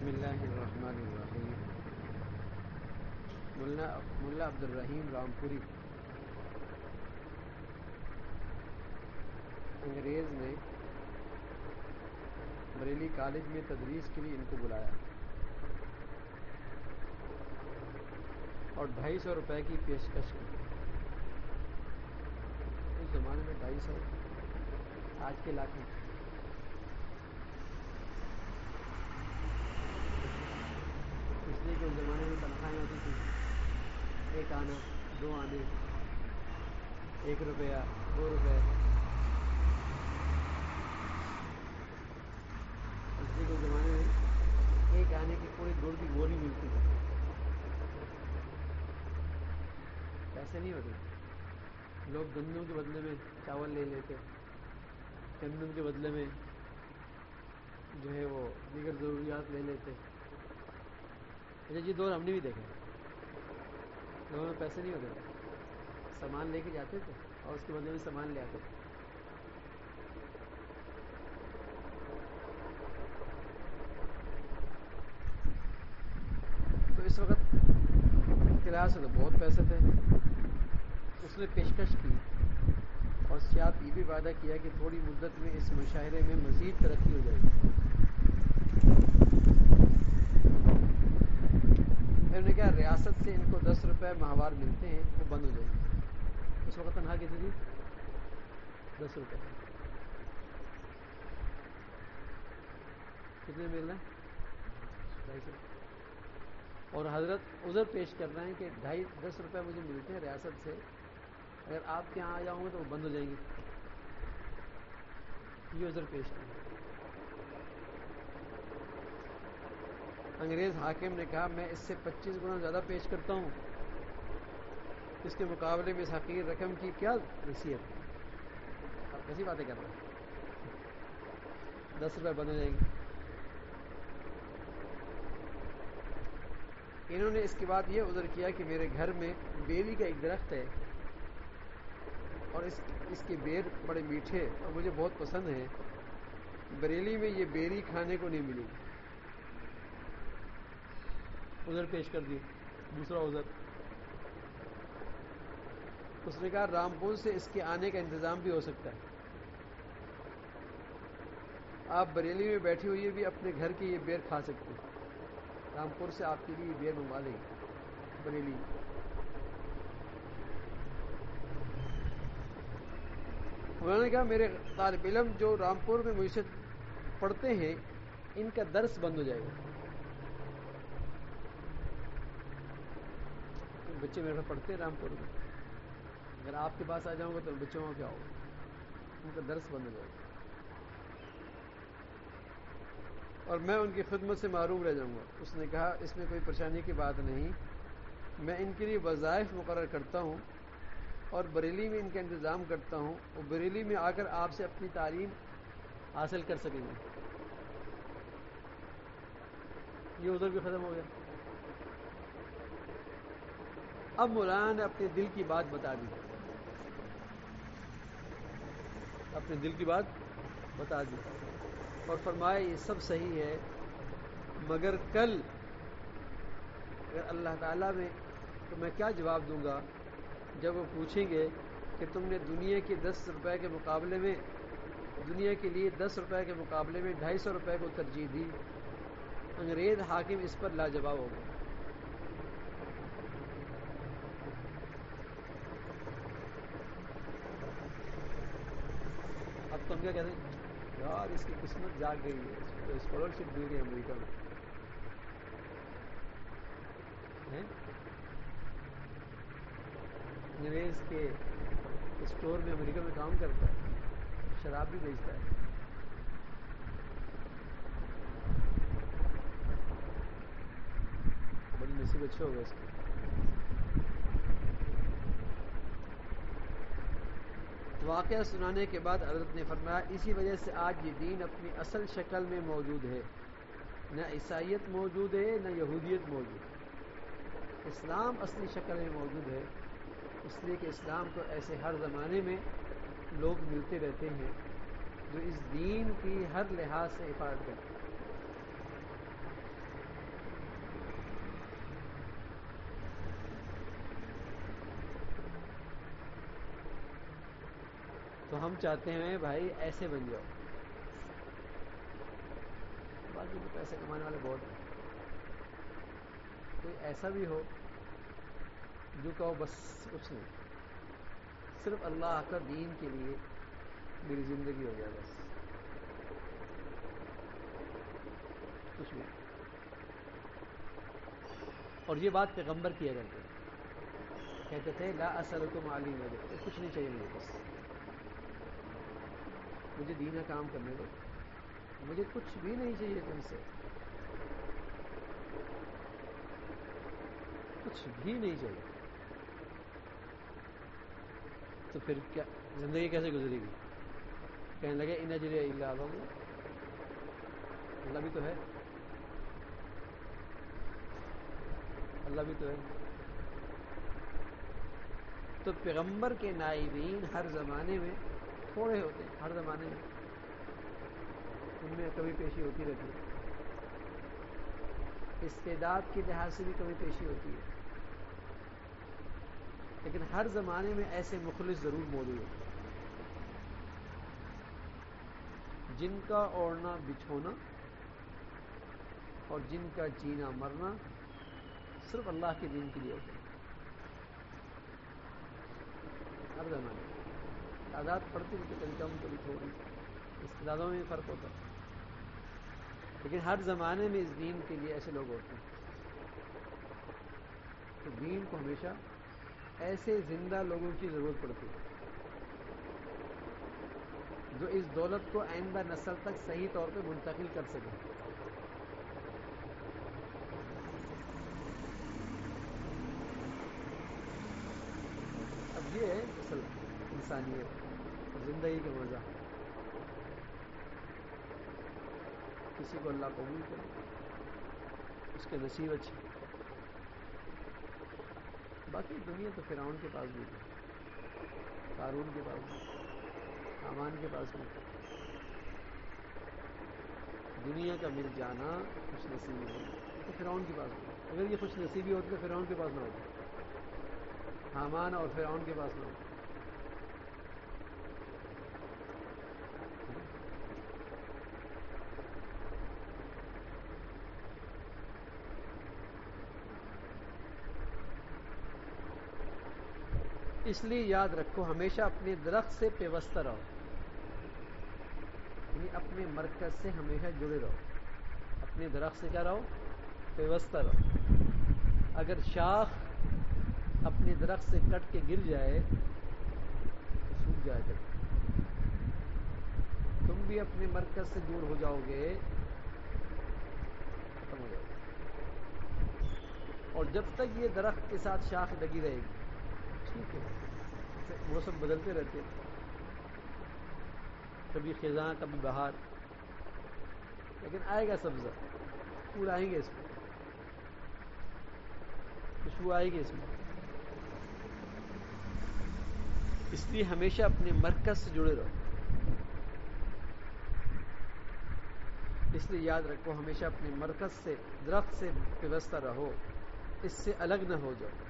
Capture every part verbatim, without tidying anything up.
بسم اللہ الرحمن الرحیم۔ ملا ملا عبد الرحیم رامپوری انگریز نے بریلی کالج میں تدریس کے لیے ان کو بلایا اور ڈھائی سو روپے کی پیشکش کی۔ اس زمانے میں ڈھائی سو آج کے لاکھ میں اس لیے کہ اس زمانے میں تنخواہیں ہوتی تھیں، ایک آنا، دو آنے، ایک روپیہ، دو روپے، اس لیے کہ اس زمانے میں ایک آنے کی کوئی گڑ کی گولی ملتی تھی، پیسے نہیں ہوتے۔ لوگ گندم کے بدلے میں چاول لے لیتے، گندم کے بدلے میں جو ہے وہ دیگر ضروریات لے لیتے۔ اچھا یہ دور ہم نے بھی دیکھے، لوگوں میں پیسے نہیں ہوتے تھے، سامان لے کے جاتے تھے اور اس کے بدلے میں سامان لے آتے تھے۔ تو اس وقت کلاس سے تو بہت پیسے تھے، اس نے پیشکش کی اور سیاست یہ بھی وعدہ کیا کہ تھوڑی مدت میں اس مشاہرے میں مزید ترقی ہو جائے گی۔ انہوں نے کہا ریاست سے ان کو دس روپے ماہوار ملتے ہیں، وہ بند ہو جائیں گے۔ اس وقت تنخواہ کتنی تھی؟ دس روپے۔ کتنے مل رہے ہیں؟ ڈھائی سو۔ اور حضرت عذر پیش کر رہے ہیں کہ ڈھائی دس روپے مجھے ملتے ہیں ریاست سے، اگر آپ کے یہاں آ جاؤں گا تو وہ بند ہو جائیں گے۔ یہ عذر پیش کیا۔ انگریز حاکم نے کہا میں اس سے پچیس گنا زیادہ پیش کرتا ہوں، اس کے مقابلے میں اس حقیر رقم کی کیا حیثیت؟ آپ کیسی باتیں کر رہے ہیں؟ دس روپے بند ہو جائیں گے۔ انہوں نے اس کے بعد یہ عذر کیا کہ میرے گھر میں بیری کا ایک درخت ہے اور اس اس کے بیر بڑے میٹھے اور مجھے بہت پسند ہیں، بریلی میں یہ بیری کھانے کو نہیں ملی۔ عذر پیش کر دی، دوسرا عذر۔ اس نے کہا رامپور سے اس کے آنے کا انتظام بھی ہو سکتا ہے، آپ بریلی میں بیٹھی ہوئی بھی اپنے گھر کے یہ بیر کھا سکتے ہیں، رامپور سے آپ کے لیے یہ بیر منگوا دیں گے بریلی۔ انہوں نے کہا میرے طالب علم جو رامپور میں مجھ سے پڑھتے ہیں ان کا درس بند ہو جائے گا۔ بچے میرے پاس پڑھتے ہیں رامپور میں، اگر آپ کے پاس آ جاؤں گا تو بچوں کو کیا ہوگا؟ ان کا درس بند ہو جائے گا اور میں ان کی خدمت سے محروم رہ جاؤں گا۔ اس نے کہا اس میں کوئی پریشانی کی بات نہیں، میں ان کے لیے وظائف مقرر کرتا ہوں اور بریلی میں ان کا انتظام کرتا ہوں، اور بریلی میں آ کر آپ سے اپنی تعلیم حاصل کر سکیں گے۔ یہ عذر بھی ختم ہو گیا۔ اب مولانا نے اپنے دل کی بات بتا دی، اپنے دل کی بات بتا دی اور فرمایا یہ سب صحیح ہے، مگر کل اگر اللہ تعالیٰ میں تو میں کیا جواب دوں گا جب وہ پوچھیں گے کہ تم نے دنیا کے دس روپے کے مقابلے میں دنیا کے لیے دس روپے کے مقابلے میں ڈھائی سو روپے کو ترجیح دی؟ انگریز حاکم اس پر لاجواب ہو گئے۔ اب تم کیا کہتے ہیں؟ یار اس کی قسمت جاگ گئی ہے، اس کو اسکالرشپ مل گئی امریکہ میں۔ انگریز کے اسٹور میں امریکہ میں کام کرتا ہے، شراب بھی بیچتا ہے۔ بڑی نصیب اچھے ہو گئے اس کے۔ واقعہ سنانے کے بعد حضرت نے فرمایا اسی وجہ سے آج یہ دین اپنی اصل شکل میں موجود ہے، نہ عیسائیت موجود ہے نہ یہودیت موجود ہے، اسلام اصلی شکل میں موجود ہے، اس لیے کہ اسلام کو ایسے ہر زمانے میں لوگ ملتے رہتے ہیں جو اس دین کی ہر لحاظ سے حفاظت کرتے ہیں۔ تو ہم چاہتے ہیں بھائی ایسے بن جاؤ. باقی تو پیسے کمانے والے بہت ہیں. کوئی ایسا بھی ہو جو کہو بس کچھ نہیں, صرف اللہ کا دین کے لیے میری زندگی ہو جائے بس, کچھ بھی. اور یہ بات پیغمبر کیا کرتے تھے, کہتے تھے لا اسألکم علیہ وجہ, کچھ نہیں چاہیے مجھے, بس مجھے دین کا کام کرنے دو, مجھے کچھ بھی نہیں چاہیے تم سے, کچھ بھی نہیں چاہیے. تو پھر کیا زندگی کیسے گزرے گی؟ کہنے لگے ان اجری الا علی اللہ, اللہ بھی تو ہے, اللہ بھی تو ہے. تو پیغمبر کے نائبین ہر زمانے میں تھوڑے ہوتے ہیں, ہر زمانے میں ان میں کمی پیشی ہوتی رہتی ہے, استعداد کے لحاظ سے بھی کمی پیشی ہوتی ہے, لیکن ہر زمانے میں ایسے مخلص ضرور موجود ہیں جن کا اوڑھنا بچھونا اور جن کا جینا مرنا صرف اللہ کے دین کے لیے ہوتا ہے. ہر زمانے تعداد پڑتی رہتی, کبھی کم کبھی تھوڑی, استعدادوں میں بھی فرق ہوتا ہے, لیکن ہر زمانے میں اس دین کے لیے ایسے لوگ ہوتے ہیں. تو دین کو ہمیشہ ایسے زندہ لوگوں کی ضرورت پڑتی ہے جو اس دولت کو آئندہ نسل تک صحیح طور پہ منتقل کر سکیں. اب یہ ہے اصل انسانیت, زندگی کا مزہ. کسی کو اللہ قبول کرے, اس کے نصیب اچھے. باقی دنیا تو فرعون کے پاس بھی تھی, قارون کے پاس بھی, حامان کے پاس بھی. دنیا کا مل جانا خوش نصیبی نہیں, یہ تو فرعون کے پاس بھی. اگر یہ خوش نصیبی ہوتی تو فرعون کے پاس نہ ہوتی, حامان اور فرعون کے پاس نہ ہوتی. اس لیے یاد رکھو ہمیشہ اپنے درخت سے پیوستہ رہو, یعنی اپنے مرکز سے ہمیشہ جڑے رہو. اپنے درخت سے کیا رہو؟ پیوستہ رہو. اگر شاخ اپنے درخت سے کٹ کے گر جائے تو سوکھ جائے گا, تم بھی اپنے مرکز سے دور ہو جاؤ گے, ختم ہو جاؤ گے. اور جب تک یہ درخت کے ساتھ شاخ لگی رہے گی ٹھیک ہے, موسم بدلتے رہتے, کبھی خزاں کبھی بہار, لیکن آئے گا سبزہ, پھول آئیں گے, اس میں خوشبو آئے گی اس میں. اس لیے ہمیشہ اپنے مرکز سے جڑے رہو. اس لیے یاد رکھو ہمیشہ اپنے مرکز سے, درخت سے پیوستہ رہو, اس سے الگ نہ ہو جاؤ.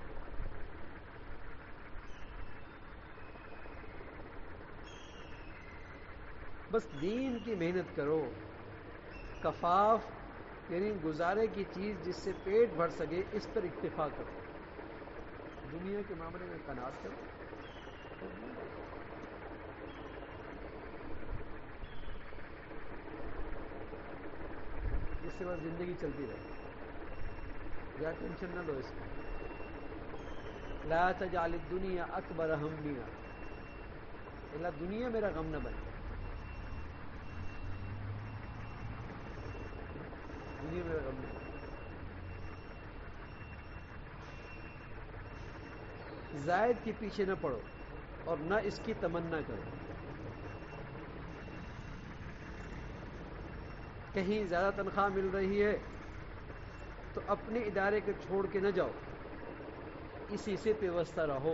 بس دین کی محنت کرو, کفاف یعنی گزارے کی چیز جس سے پیٹ بھر سکے اس پر اکتفا کرو. دنیا کے معاملے میں قناعت کرو, جس سے بس زندگی چلتی رہے, یا ٹینشن نہ لو اس میں. لا تجعل الدنیا اکبر ہمنا, اللہ دنیا میرا غم نہ بنے, دنیا میرا غم نہ بنے. زائد کے پیچھے نہ پڑو اور نہ اس کی تمنا کرو. کہیں زیادہ تنخواہ مل رہی ہے تو اپنے ادارے کو چھوڑ کے نہ جاؤ, اسی سے پیوستہ رہو.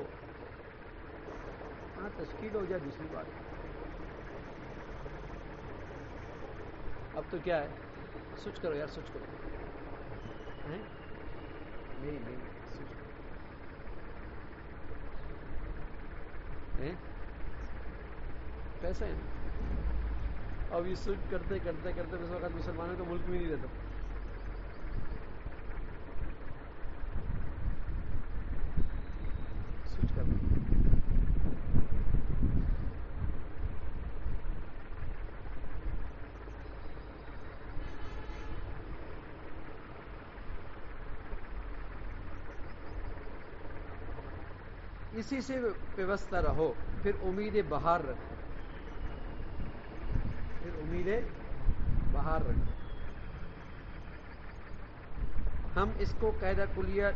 ہاں تشکیل ہو جائے دوسری بات. اب تو کیا ہے, سوچ کرو یار, سوچ کرو. نہیں نہیں سوچ کرو. پیسہ ہے نا. اب یہ سوچ کرتے کرتے کرتے اس وقت مسلمانوں کا ملک بھی نہیں رہتا. سوچ کرتے اسی سے پیوستہ رہو، پھر امید بہار رکھو، پھر امید بہار رکھو. ہم اس کو قاعدہ کلیہ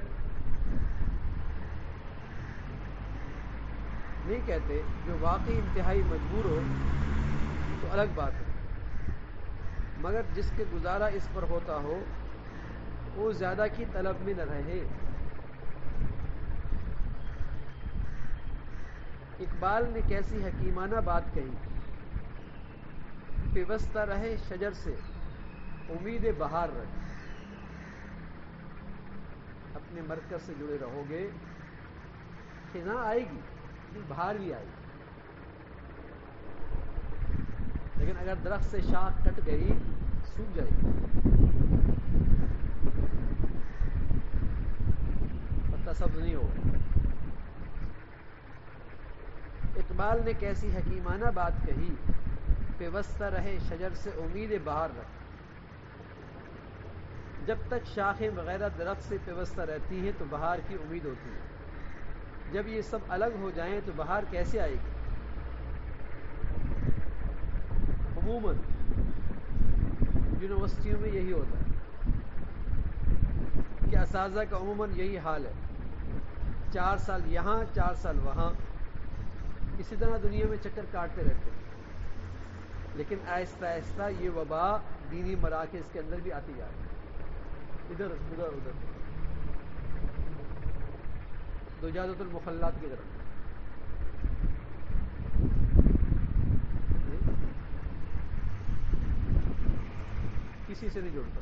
نہیں کہتے. جو واقعی انتہائی مجبور ہو تو الگ بات ہے، مگر جس کے گزارا اس پر ہوتا ہو وہ زیادہ کی طلب میں نہ رہے. اقبال نے کیسی حکیمانہ بات کہی، پیوستہ رہے شجر سے امید بہار رکھ. اپنے مرکز سے جڑے رہو گے، خزاں آئے گی لیکن بہار بھی آئے گی. لیکن اگر درخت سے شاخ کٹ گئی سوکھ جائے گی، پتہ سبز نہیں ہوگا. اقبال نے کیسی حکیمانہ بات کہی، پیوستہ رہے شجر سے امید بہار رکھ. جب تک شاخیں وغیرہ درخت سے پیوستہ رہتی ہیں تو بہار کی امید ہوتی ہے. جب یہ سب الگ ہو جائیں تو بہار کیسے آئے گی؟ عموماً یونیورسٹیوں میں یہی ہوتا ہے کہ اساتذہ کا عموماً یہی حال ہے، چار سال یہاں چار سال وہاں، اسی طرح دنیا میں چکر کاٹتے رہتے ہیں. لیکن آہستہ آہستہ یہ وبا دینی مراکز کے اندر بھی آتی جا رہی ہے، ادھر ادھر ادھر دجاجۃ المخلات کی طرف. کسی سے نہیں جڑتا.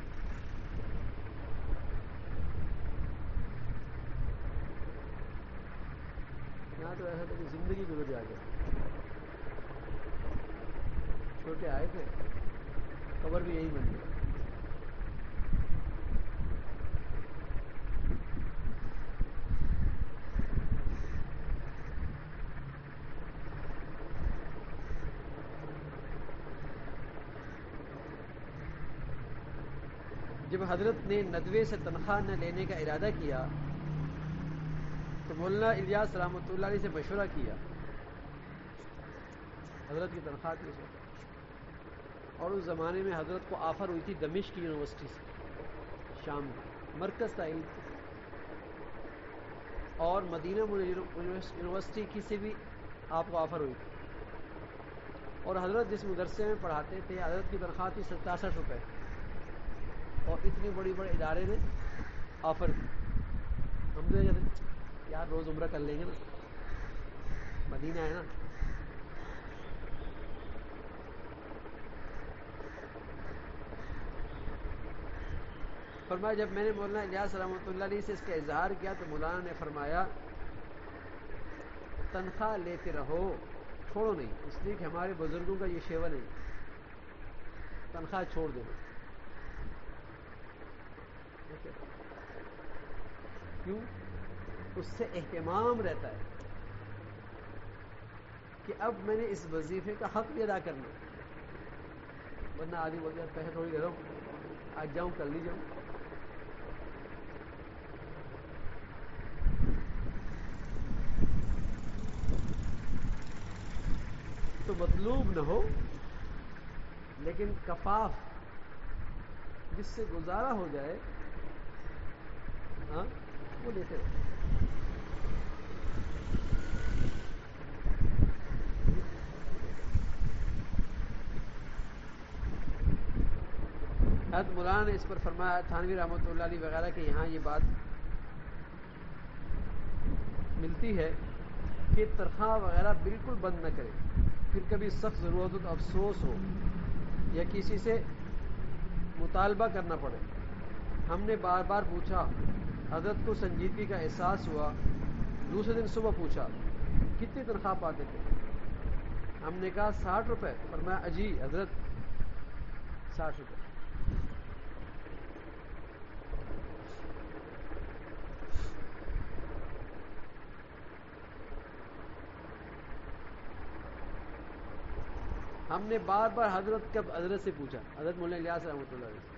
یہاں تو ایسا تھا کہ زندگی گزر جا گیا. چھوٹے آئے تھے، قبر بھی یہی بن گئی. جب حضرت نے ندوے سے تنخواہ نہ لینے کا ارادہ کیا تو مولانا الیاس رحمۃ اللہ علیہ سے مشورہ کیا. حضرت کی تنخواہ تھی اس وقت، اور اس زمانے میں حضرت کو آفر ہوئی تھی دمشق یونیورسٹی سے، شام میں مرکز تھا علم، اور مدینہ یونیورسٹی کی سے بھی آپ کو آفر ہوئی تھی. اور حضرت جس مدرسے میں پڑھاتے تھے حضرت کی تنخواہ تھی ستاسٹھ روپے، اور اتنی بڑی بڑے ادارے نے آفر کی. ہم دے جاتے یار روز عمرہ کر لیں گے نا، مدینہ ہے نا. فرمایا جب میں نے مولانا الیاس رحمۃ اللہ علیہ سے اس کا اظہار کیا تو مولانا نے فرمایا تنخواہ لیتے رہو، چھوڑو نہیں، اس لیے کہ ہمارے بزرگوں کا یہ شیوا نہیں، تنخواہ چھوڑ دو. کیوں؟ اس سے اہتمام رہتا ہے کہ اب میں نے اس وظیفے کا حق بھی ادا کرنا. ورنہ آدمی بول جائے پیسے تھوڑی دے رہا ہوں، آج جاؤں کل نہیں جاؤں. تو مطلوب نہ ہو، لیکن کفاف جس سے گزارا ہو جائے ہاں وہ لیتے رہو. حضرت مولانا نے اس پر فرمایا، تھانوی رحمۃ اللہ علیہ وغیرہ کے یہاں یہ بات ملتی ہے کہ تنخواہ وغیرہ بالکل بند نہ کرے. پھر کبھی سخت ضرورت ہو تو افسوس ہو یا کسی سے مطالبہ کرنا پڑے. ہم نے بار بار پوچھا، حضرت کو سنجیدگی کا احساس ہوا. دوسرے دن صبح پوچھا کتنی تنخواہ پاتے تھے؟ ہم نے کہا ساٹھ روپے. فرمایا اجی حضرت ساٹھ روپے. ہم نے بار بار حضرت کب حضرت سے پوچھا, حضرت مولانا الیاس رحمۃ اللہ علیہ,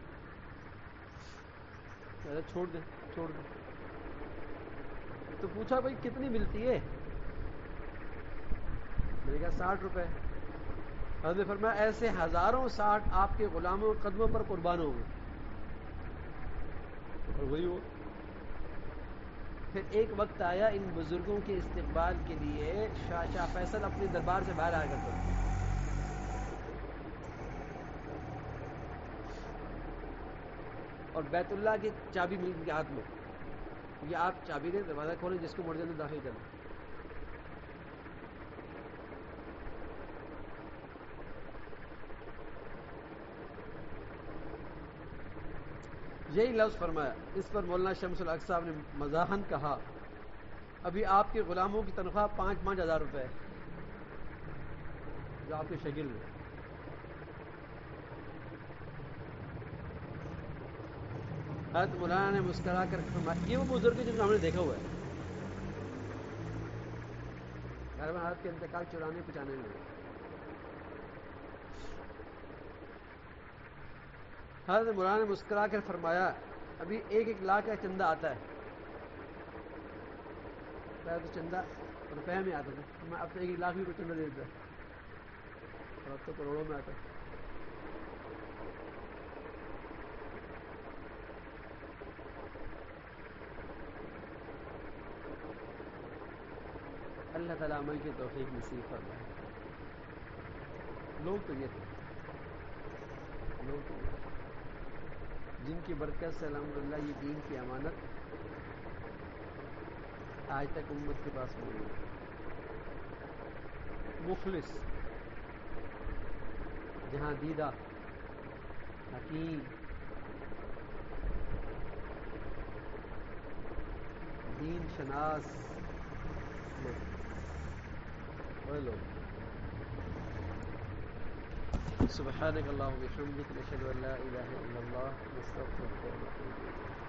حضرت چھوڑ دیں چھوڑ دیں. تو پوچھا بھائی کتنی ملتی ہے؟ میں نے کہا ساٹھ روپے. حضرت فرمایا ایسے ہزاروں ساٹھ آپ کے غلاموں کے قدموں پر قربان ہو گئے. اور وہی ہو. پھر ایک وقت آیا ان بزرگوں کے استقبال کے لیے شاہ شاہ فیصل اپنے دربار سے باہر آیا کرتا تھا. اور بیت اللہ کی چابی مل گئی ہاتھ میں, یہ آپ چابی دیں دروازہ کھولیں جس کو مرضی اندر داخل کریں. یہی لفظ فرمایا. اس پر مولانا شمس الحق صاحب نے مزاحن کہا ابھی آپ کے غلاموں کی تنخواہ پانچ پانچ ہزار روپے ہے جو آپ کے شکل میں. حضرت مولانا نے مسکرا کر فرمایا یہ وہ بزرگ جن کو ہم نے دیکھا ہوا ہے. غالباً حضرت کے انتقال چورانے پچانے میں. حضرت مولانا نے مسکرا کر فرمایا ابھی ایک ایک لاکھ کا چندہ آتا ہے. پہلے تو چندہ روپے میں آتا تھا, میں اب تو ایک ایک لاکھ بھی کو چندہ دے دیتا ہے, اور اب تو کروڑوں میں آتا ہے. اللہ تعالیٰ عمل کی توفیق نصیب فرمائے. لوگ تو یہ تھے, لوگ تو یہ تھے جن کی برکت سے الحمدللہ یہ دین کی امانت آج تک امت کے پاس موجود ہے. مخلص, جہاں دیدہ, حکیم, دین شناس لوگ, بڑے لوگ. سبحانک اللہم و بحمدک نشہد ان لا الہ الا اللہ نستغفرک و نتوب الیک.